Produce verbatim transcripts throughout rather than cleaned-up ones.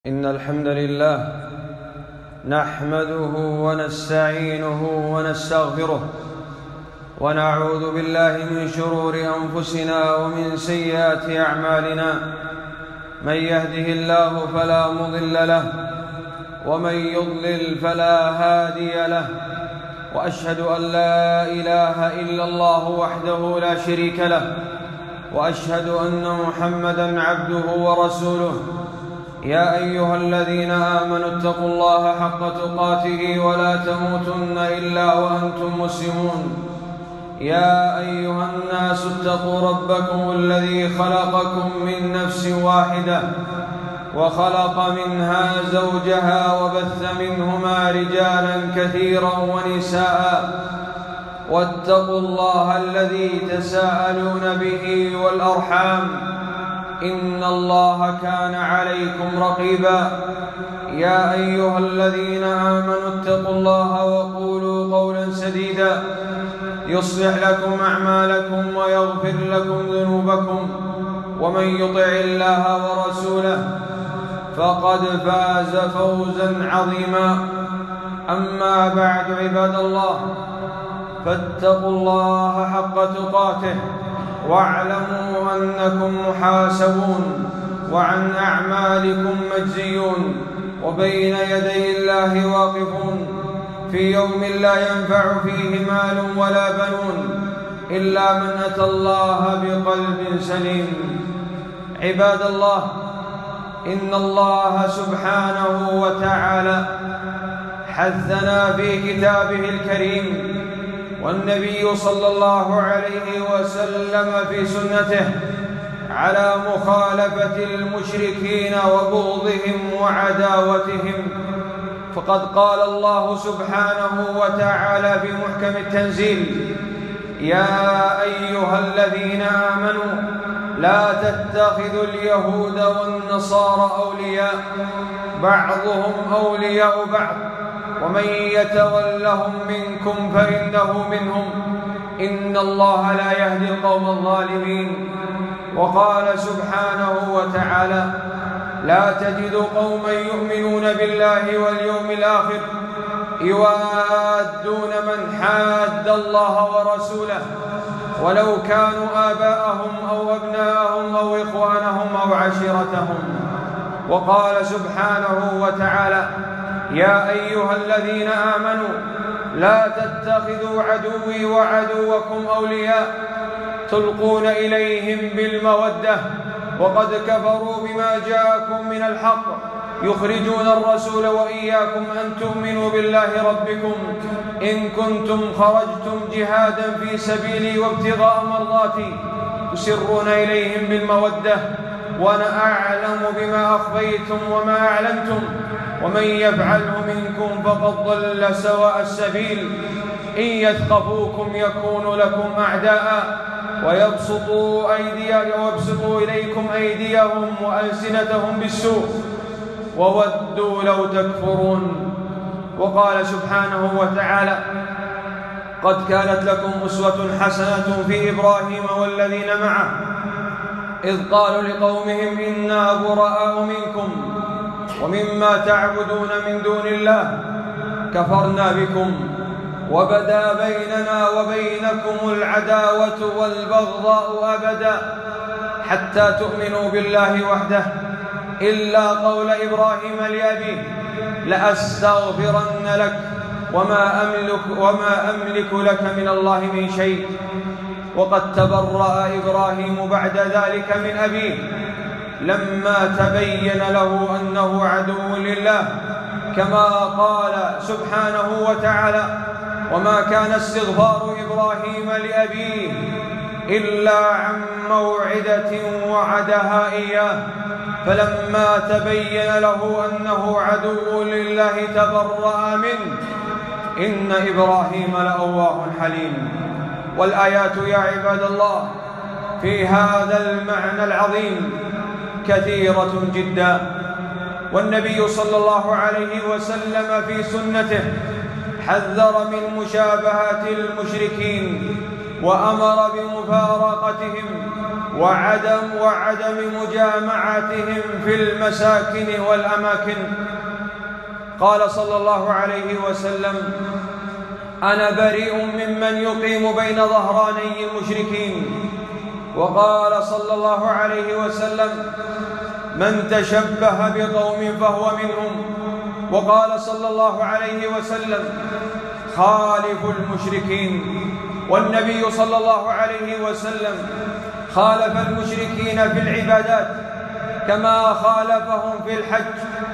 إن الحمد لله نحمده ونستعينه ونستغفره ونعوذ بالله من شرور أنفسنا ومن سيئات أعمالنا. من يهده الله فلا مضل له ومن يضلل فلا هادي له، وأشهد أن لا إله إلا الله وحده لا شريك له، وأشهد أن محمدًا عبده ورسوله. يا أيها الذين آمنوا اتقوا الله حق تقاته ولا تموتن إلا وأنتم مسلمون. يا أيها الناس اتقوا ربكم الذي خلقكم من نفس واحدة وخلق منها زوجها وبث منهما رجالا كثيرا ونساء، واتقوا الله الذي تساءلون به والأرحام، إن الله كان عليكم رقيبا. يا أيها الذين آمنوا اتقوا الله وقولوا قولا سديدا يصلح لكم أعمالكم ويغفر لكم ذنوبكم، ومن يطع الله ورسوله فقد فاز فوزا عظيما. أما بعد، عباد الله، فاتقوا الله حق تقاته واعلموا أنكم محاسبون وعن أعمالكم مجزيون، وبين يدي الله واقفون في يوم لا ينفع فيه مال ولا بنون إلا من أتى الله بقلب سليم. عباد الله، إن الله سبحانه وتعالى حثنا في كتابه الكريم، والنبي صلى الله عليه وسلم في سنته على مخالفة المشركين وبغضهم وعداوتهم. فقد قال الله سبحانه وتعالى في محكم التنزيل: يا أيها الذين آمنوا لا تتخذوا اليهود والنصارى أولياء بعضهم أولياء بعض ومن يتولهم منكم فإنه منهم إن الله لا يهدي القوم الظالمين. وقال سبحانه وتعالى: لا تجد قوما يؤمنون بالله واليوم الآخر يوادون من حاد الله ورسوله ولو كانوا آباءهم أو أبناءهم أو إخوانهم أو عشيرتهم. وقال سبحانه وتعالى: يا أيها الذين آمنوا لا تتخذوا عدوي وعدوكم أولياء تلقون إليهم بالمودة وقد كفروا بما جاءكم من الحق يخرجون الرسول وإياكم أن تؤمنوا بالله ربكم إن كنتم خرجتم جهادا في سبيلي وابتغاء مرضاتي تسرون إليهم بالمودة وأنا أعلم بما أخفيتم وما أعلنتم ومن يفعله منكم فقد ضل سواء السبيل. إن يثقفوكم يكونوا لكم أعداء ويبسطوا أيديهم ويبسطوا إليكم أيديهم وألسنتهم بالسوء وودوا لو تكفرون. وقال سبحانه وتعالى: قد كانت لكم أسوة حسنة في إبراهيم والذين معه إذ قالوا لقومهم إنا براء منكم ومما تعبدون من دون الله كفرنا بكم وبدا بيننا وبينكم العداوة والبغضاء أبدا حتى تؤمنوا بالله وحده إلا قول إبراهيم لأبيه لأستغفرن لك وما أملك, وما أملك لك من الله من شيء. وقد تبرأ إبراهيم بعد ذلك من أبيه لما تبين له أنه عدو لله، كما قال سبحانه وتعالى: وما كان استغفار إبراهيم لأبيه إلا عن موعدة وعدها إياه فلما تبين له أنه عدو لله تبرأ منه إن إبراهيم لأواه حليم. والآيات يا عباد الله في هذا المعنى العظيم كثيرة جدا، والنبي صلى الله عليه وسلم في سنته حذر من مشابهة المشركين وأمر بمفارقتهم وعدم, وعدم مجامعتهم في المساكن والأماكن. قال صلى الله عليه وسلم: أنا بريء ممن يقيم بين ظهراني المشركين. وقال صلى الله عليه وسلم: من تشبه بقوم فهو منهم. وقال صلى الله عليه وسلم: خالفوا المشركين. والنبي صلى الله عليه وسلم خالف المشركين في العبادات كما خالفهم في الحج،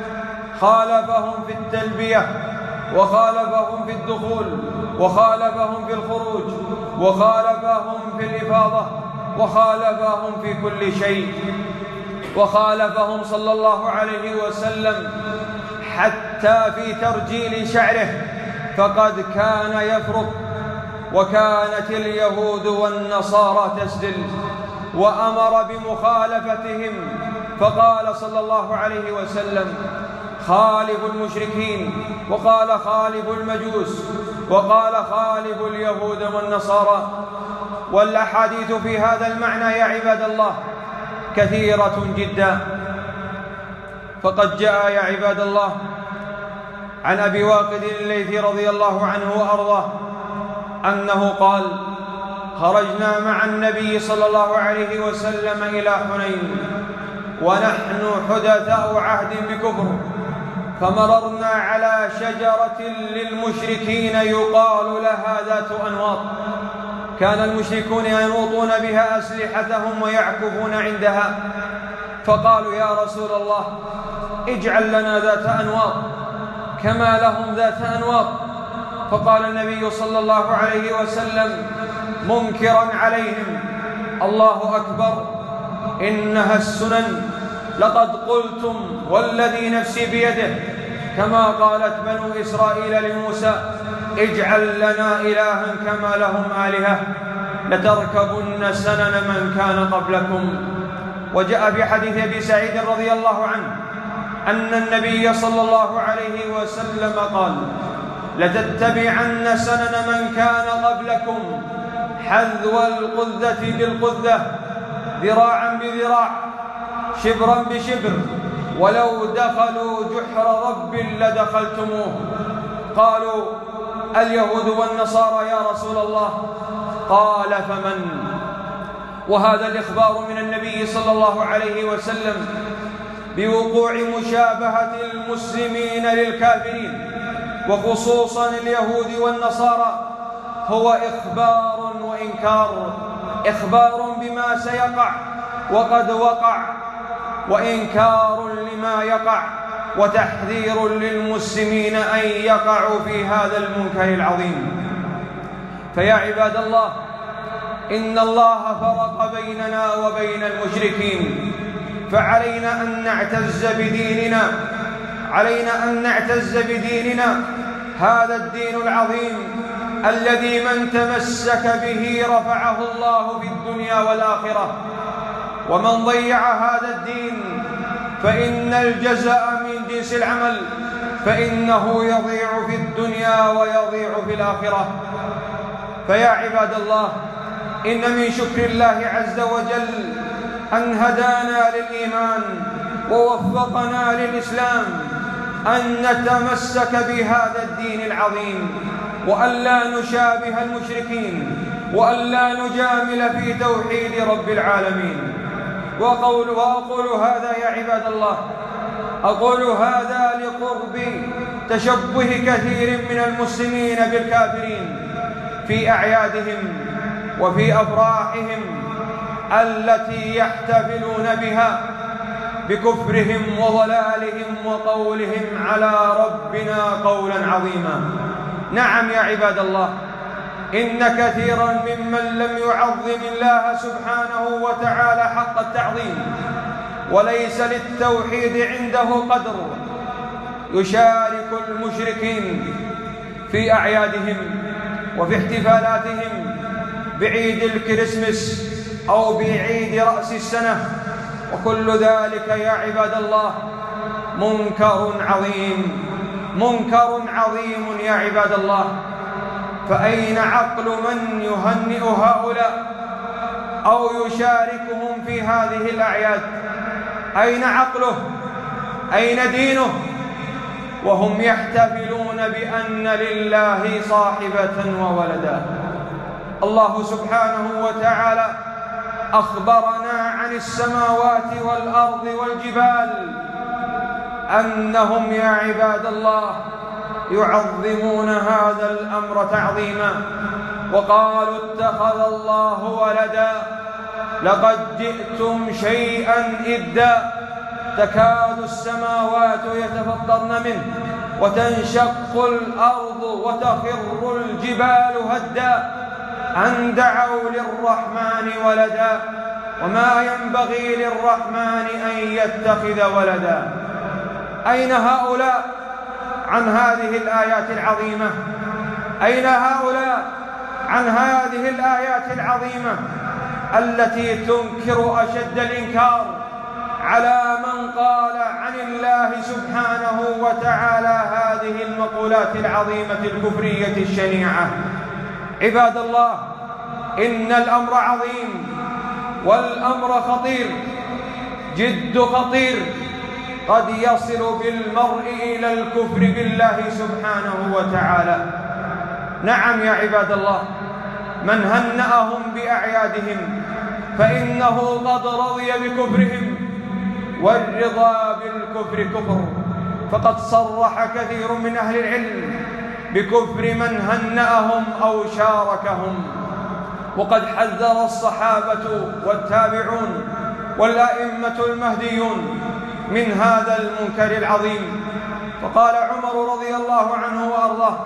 خالفهم في التلبية، وخالفهم في الدخول، وخالفهم في الخروج، وخالفهم في الإفاضة، وخالفهم في كل شيء. وخالفهم صلى الله عليه وسلم حتى في ترجيل شعره، فقد كان يفرق، وكانت اليهود والنصارى تسدل، وأمر بمخالفتهم، فقال صلى الله عليه وسلم: خالفوا المشركين، وقال خالفوا المجوس، وقال خالفوا اليهود والنصارى. والأحاديث في هذا المعنى يا عباد الله كثيرة جدا. فقد جاء يا عباد الله عن أبي واقد الليثي رضي الله عنه وأرضاه أنه قال: خرجنا مع النبي صلى الله عليه وسلم إلى حنين ونحن حدثاء عهد بكفر، فمررنا على شجرة للمشركين يقال لها ذات أنواط، كان المشركون ينوطون بها أسلحتهم ويعكفون عندها، فقالوا: يا رسول الله اجعل لنا ذات أنواط كما لهم ذات أنواط. فقال النبي صلى الله عليه وسلم منكرا عليهم: الله أكبر، إنها السنن، لقد قلتم والذي نفسي بيده كما قالت بنو إسرائيل لموسى: اجعل لنا إلها كما لهم آلهة، لتركبن سنن من كان قبلكم. وجاء في حديث أبي سعيد رضي الله عنه أن النبي صلى الله عليه وسلم قال: لتتبعن سنن من كان قبلكم حذو القذة بالقذة، ذراعا بذراع، شبرا بشبر، ولو دخلوا جحر رب لدخلتموه. قالوا: اليهود والنصارى يا رسول الله. قال: فمن؟ وهذا الإخبار من النبي صلى الله عليه وسلم بوقوع مشابهة المسلمين للكافرين وخصوصا اليهود والنصارى هو إخبار وإنكار، إخبار بما سيقع وقد وقع، وإنكار لما يقع، وتحذير للمسلمين أن يقعوا في هذا المنكر العظيم. فيا عباد الله، إن الله فرق بيننا وبين المشركين، فعلينا أن نعتز بديننا، علينا أن نعتز بديننا، هذا الدين العظيم الذي من تمسك به رفعه الله في الدنيا والآخرة، ومن ضيع هذا الدين فإن الجزاء من جنس العمل، فإنه يضيع في الدنيا ويضيع في الآخرة. فيا عباد الله، إن من شكر الله عز وجل أن هدانا للإيمان ووفقنا للإسلام أن نتمسك بهذا الدين العظيم، وأن لا نشابه المشركين، وأن لا نجامل في توحيد رب العالمين. وأقول, وأقول هذا يا عباد الله، أقول هذا لقرب تشبه كثير من المسلمين بالكافرين في أعيادهم وفي أفراحهم التي يحتفلون بها بكفرهم وضلالهم وقولهم على ربنا قولا عظيما. نعم يا عباد الله، إن كثيرا ممن لم يعظم الله سبحانه وتعالى حق التعظيم وليس للتوحيد عنده قدر يشارك المشركين في أعيادهم وفي احتفالاتهم بعيد الكريسماس أو بعيد رأس السنة، وكل ذلك يا عباد الله منكر عظيم، منكر عظيم يا عباد الله. فأين عقل من يهنئ هؤلاء أو يشاركهم في هذه الأعياد؟ أين عقله؟ أين دينه؟ وهم يحتفلون بأن لله صاحبة وولدا. الله سبحانه وتعالى أخبرنا عن السماوات والأرض والجبال أنهم يا عباد الله يعظمون هذا الأمر تعظيما، وقالوا اتخذ الله ولدا لقد جئتم شيئا إدا، تكاد السماوات يتفطرن منه وتنشق الأرض وتخر الجبال هدا أن دعوا للرحمن ولدا وما ينبغي للرحمن أن يتخذ ولدا. أين هؤلاء عن هذه الآيات العظيمة؟ أين هؤلاء عن هذه الآيات العظيمة التي تنكر أشد الإنكار على من قال عن الله سبحانه وتعالى هذه المقولات العظيمة الكفرية الشنيعة؟ عباد الله، إن الأمر عظيم والأمر خطير، جد خطير، قد يصل بالمرء إلى الكفر بالله سبحانه وتعالى. نعم يا عباد الله، من هنأهم بأعيادهم فإنه قد رضي بكفرهم، والرضا بالكفر كفر، فقد صرح كثير من أهل العلم بكفر من هنأهم أو شاركهم. وقد حذر الصحابة والتابعون والأئمة المهديون من هذا المنكر العظيم، فقال عمر رضي الله عنه وأرضاه: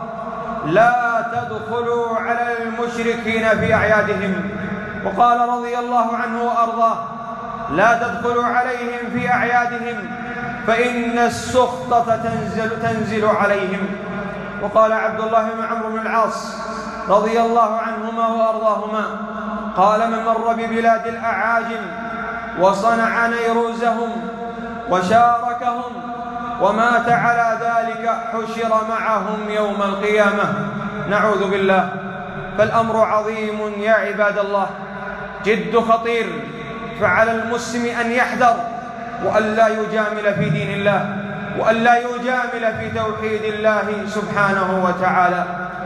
لا تدخلوا على المشركين في أعيادهم. وقال رضي الله عنه وأرضاه: لا تدخلوا عليهم في أعيادهم فإن السخطة تنزل, تنزل عليهم. وقال عبد الله بن عمرو بن العاص رضي الله عنهما وأرضاهما: قال: من مر ببلاد الأعاجم وصنع نيروزهم وشاركهم ومات على ذلك حشر معهم يوم القيامة. نعوذ بالله. فالأمر عظيم يا عباد الله، جد خطير، فعلى المسلم أن يحذر وأن لا يجامل في دين الله، وأن لا يجامل في توحيد الله سبحانه وتعالى.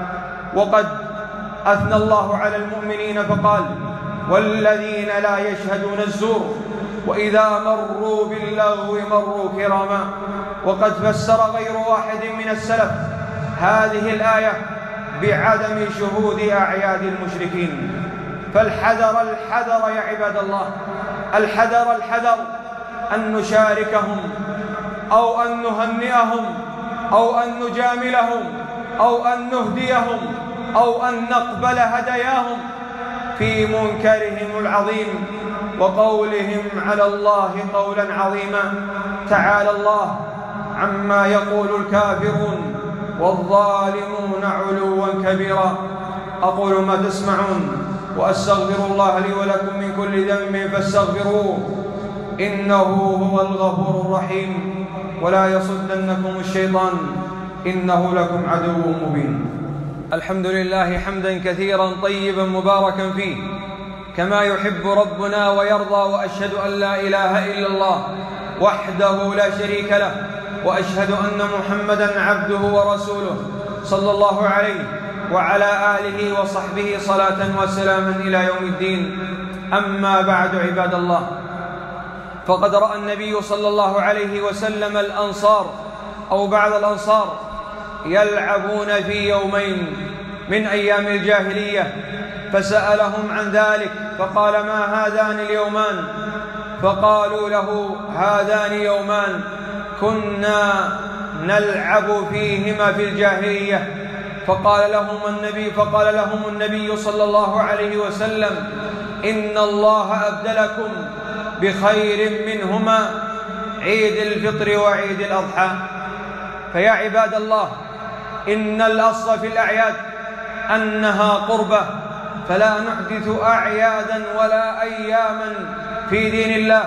وقد أثنى الله على المؤمنين فقال: والذين لا يشهدون الزور وإذا مروا باللغو مروا كراما. وقد فسر غير واحد من السلف هذه الآية بعدم شهود أعياد المشركين. فالحذر الحذر يا عباد الله، الحذر الحذر أن نشاركهم أو أن نهنئهم أو أن نجاملهم أو أن نهديهم أو أن نقبل هداياهم في منكرهم العظيم وقولهم على الله قولا عظيما. تعالى الله عما يقول الكافرون والظالمون علوا كبيرا. أقول ما تسمعون وأستغفر الله لي ولكم من كل ذنب فاستغفروه إنه هو الغفور الرحيم. ولا يصدنكم الشيطان إنه لكم عدو مبين. الحمد لله حمدا كثيرا طيبا مباركا فيه كما يحب ربنا ويرضى، وأشهد أن لا إله إلا الله وحده لا شريك له، وأشهد أن محمدا عبده ورسوله صلى الله عليه وعلى آله وصحبه صلاة وسلاما إلى يوم الدين. أما بعد عباد الله، فقد رأى النبي صلى الله عليه وسلم الأنصار أو بعض الأنصار يلعبون في يومين من أيام الجاهلية، فسألهم عن ذلك فقال: ما هذان اليومان؟ فقالوا له: هذان يومان كنا نلعب فيهما في الجاهلية. فقال لهم النبي فقال لهم النبي صلى الله عليه وسلم: إن الله أبدلكم بخير منهما عيد الفطر وعيد الأضحى. فيا عباد الله، إن الأصل في الأعياد أنها قربة، فلا نحدث أعيادا ولا أياما في دين الله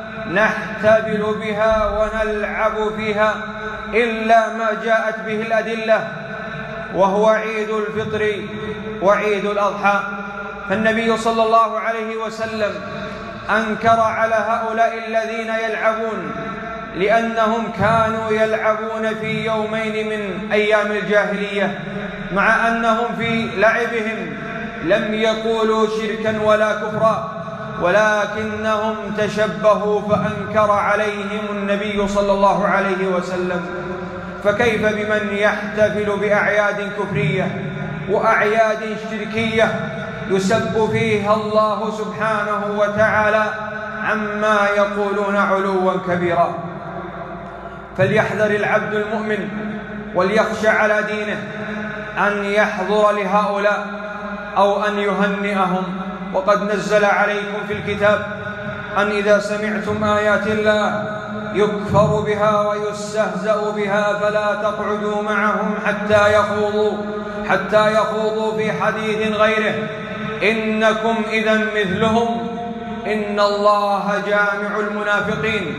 نحتفل بها ونلعب فيها إلا ما جاءت به الأدلة، وهو عيد الفطر وعيد الأضحى. فالنبي صلى الله عليه وسلم أنكر على هؤلاء الذين يلعبون، لأنهم كانوا يلعبون في يومين من أيام الجاهلية، مع أنهم في لعبهم لم يقولوا شركا ولا كفرا، ولكنهم تشبهوا فأنكر عليهم النبي صلى الله عليه وسلم. فكيف بمن يحتفل بأعياد كفرية وأعياد شركية يسب فيها الله سبحانه وتعالى عما يقولون علوا كبيرا؟ فليحذر العبد المؤمن وليخشى على دينه أن يحضر لهؤلاء أو أن يهنئهم. وقد نزل عليكم في الكتاب أن إذا سمعتم آيات الله يكفر بها ويستهزأ بها فلا تقعدوا معهم حتى يخوضوا حتى يخوضوا في حديث غيره إنكم إذا مثلهم إن الله جامع المنافقين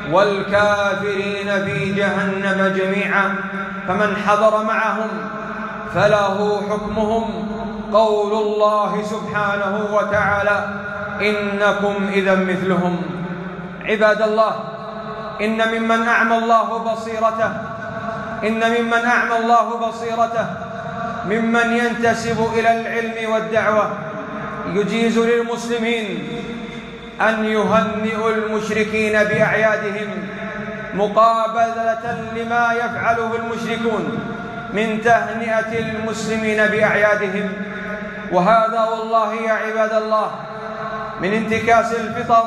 والكافرين في جهنم جميعا. فمن حضر معهم فله حكمهم قول الله سبحانه وتعالى إنكم إذا مثلهم. عباد الله، إن ممن أعمى الله بصيرته إن ممن أعمى الله بصيرته ممن ينتسب إلى العلم والدعوة يجيز للمسلمين أن يهنئوا المشركين بأعيادهم مقابلة لما يفعله المشركون من تهنئة المسلمين بأعيادهم. وهذا والله يا عباد الله من انتكاس الفطر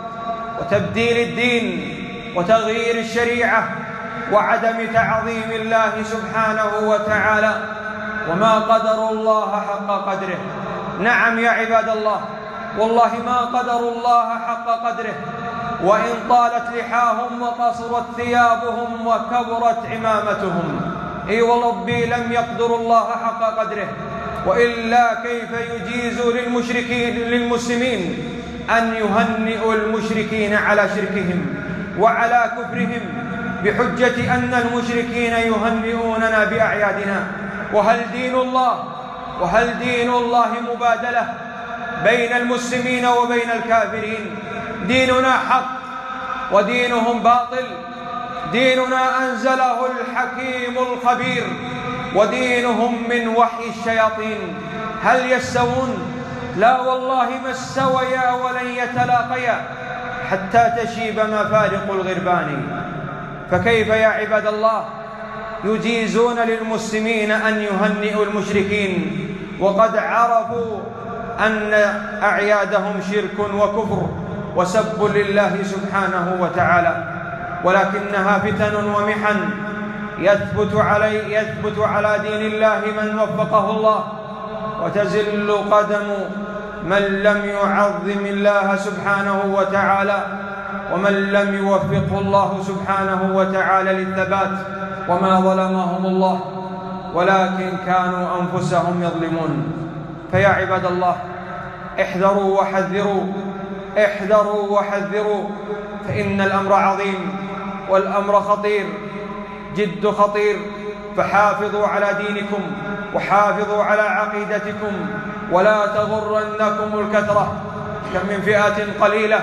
وتبديل الدين وتغيير الشريعة وعدم تعظيم الله سبحانه وتعالى، وما قدر الله حق قدره. نعم يا عباد الله، والله ما قدروا الله حق قدره، وإن طالت لحاهم وقصرت ثيابهم وكبرت عمامتهم، اي وربي لم يقدروا الله حق قدره. وإلا كيف يجيز للمشركين للمسلمين أن يهنئوا المشركين على شركهم وعلى كفرهم بحجة أن المشركين يهنئوننا بأعيادنا؟ وهل دين الله وهل دين الله مبادلة بين المسلمين وبين الكافرين؟ ديننا حق ودينهم باطل. ديننا أنزله الحكيم الخبير ودينهم من وحي الشياطين. هل يستوون؟ لا والله ما استويا ولن يتلاقيا حتى تشيب مفارق الغربان. فكيف يا عباد الله يجيزون للمسلمين أن يهنئوا المشركين وقد عرفوا أن أعيادهم شرك وكفر وسب لله سبحانه وتعالى؟ ولكنها فتن ومحن يثبت علي يثبت على دين الله من وفقه الله، وتزل قدم من لم يعظم الله سبحانه وتعالى ومن لم يوفقه الله سبحانه وتعالى للثبات. وما ظلمهم الله ولكن كانوا أنفسهم يظلمون. فيا عباد الله احذروا وحذروا احذروا وحذروا فإن الأمر عظيم والأمر خطير جد خطير. فحافظوا على دينكم وحافظوا على عقيدتكم ولا تغرنكم الكثرة. كم من فئة قليلة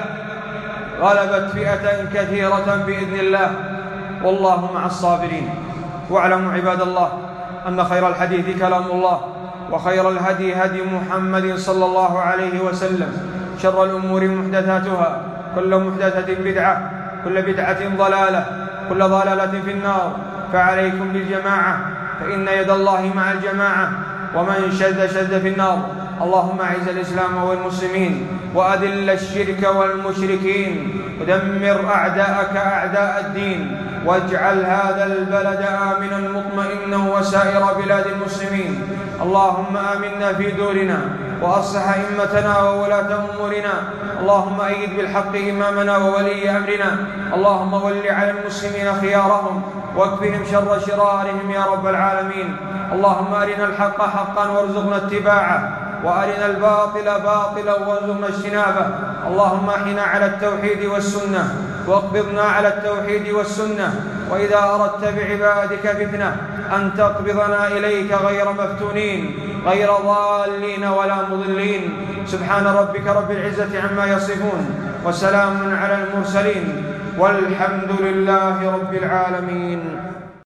غلبت فئة كثيرة بإذن الله، والله مع الصابرين. واعلموا عباد الله أن خير الحديث كلام الله، وخير الهدي هدي محمد صلى الله عليه وسلم. شر الأمور محدثاتها، كل محدثة بدعة، كل بدعة ضلالة، كل ضلالة في النار. فعليكم بالجماعة فإن يد الله مع الجماعة، ومن شذ شذ في النار. اللهم أعز الإسلام والمسلمين وأذل الشرك والمشركين ودمر أعداءك أعداء الدين، واجعل هذا البلد آمنا مطمئنا وسائر بلاد المسلمين. اللهم آمنا في دورنا وأصلح أئمتنا وولاة أمورنا. اللهم أيد بالحق إمامنا وولي أمرنا. اللهم ول على المسلمين خيارهم واكفهم شر شرارهم يا رب العالمين. اللهم أرنا الحق حقا وارزقنا اتباعه، وأرنا الباطل باطلا وارزقنا اجتنابه. اللهم أحينا على التوحيد والسنة واقبضنا على التوحيد والسنة. وإذا أردت بعبادك فتنة أن تقبضنا إليك غير مفتونين. غير ضالين ولا مضلين. سبحان ربك رب العزة عما يصفون، وسلام على المرسلين، والحمد لله رب العالمين.